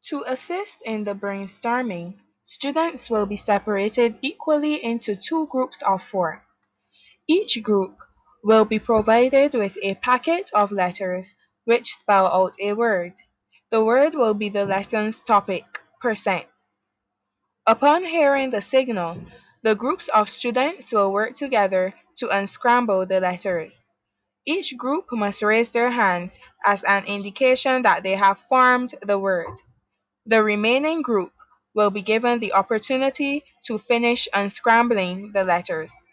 To assist in the brainstorming, students will be separated equally into two groups of four. Each group will be provided with a packet of letters which spell out a word. The word will be the lesson's topic, percent. Upon hearing the signal, the groups of students will work together to unscramble the letters. Each group must raise their hands as an indication that they have formed the word. The remaining group will be given the opportunity to finish unscrambling the letters.